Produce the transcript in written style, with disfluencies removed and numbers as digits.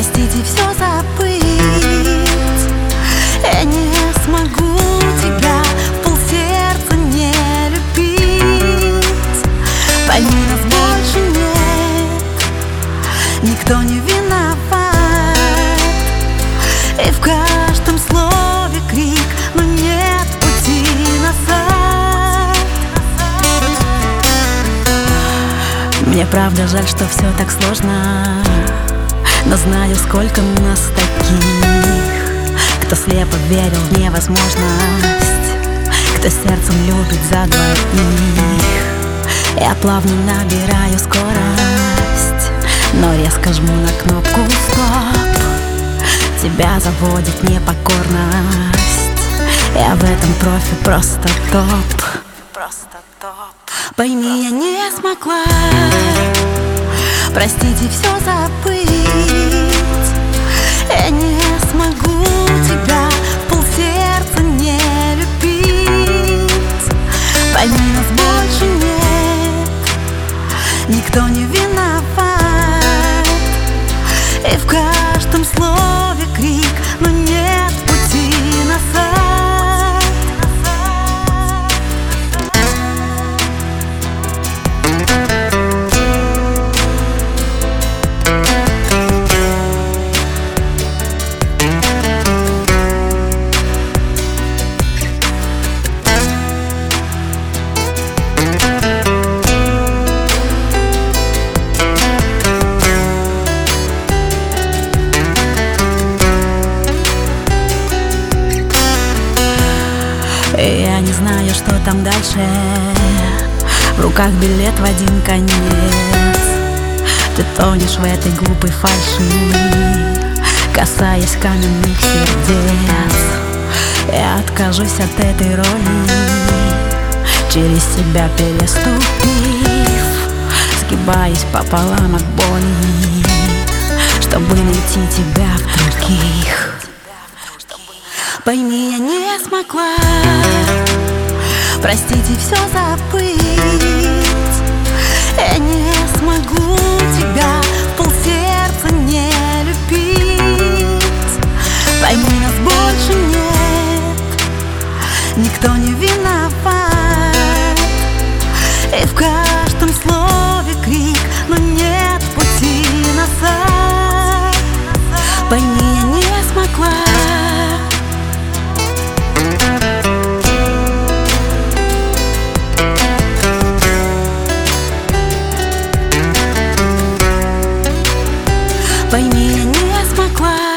простить и все забыть. Я не смогу тебя в полсердца не любить. Пойми, нас больше нет, никто не виноват. И в каждом слове крик, но нет пути назад. Мне правда жаль, что все так сложно, но знаю, сколько нас таких, кто слепо верил в невозможность, кто сердцем любит за двоих. Я плавно набираю скорость, но резко жму на кнопку стоп. Тебя заводит непокорность, я в этом профи, просто топ. Пойми, я не смогла простить и все забыть. Я не смогу тебя в полсердца не любить. Пойми, нас больше нет, никто не виноват. И в каждом слове крик, но нет пути назад. Я не знаю, что там дальше. В руках билет в один конец. Ты тонешь в этой глупой фальши, касаясь каменных сердец. Я откажусь от этой роли, через себя переступив, сгибаясь пополам от боли, чтобы найти тебя в других. Пойми, я не смогла простить и все забыть. Я не смогу тебя в полсердца не любить. Пойми, нас больше нет, никто не виноват. И в каждом слове крик, но нет пути назад. Пойми, я не смогла. Пойми, я не смогла.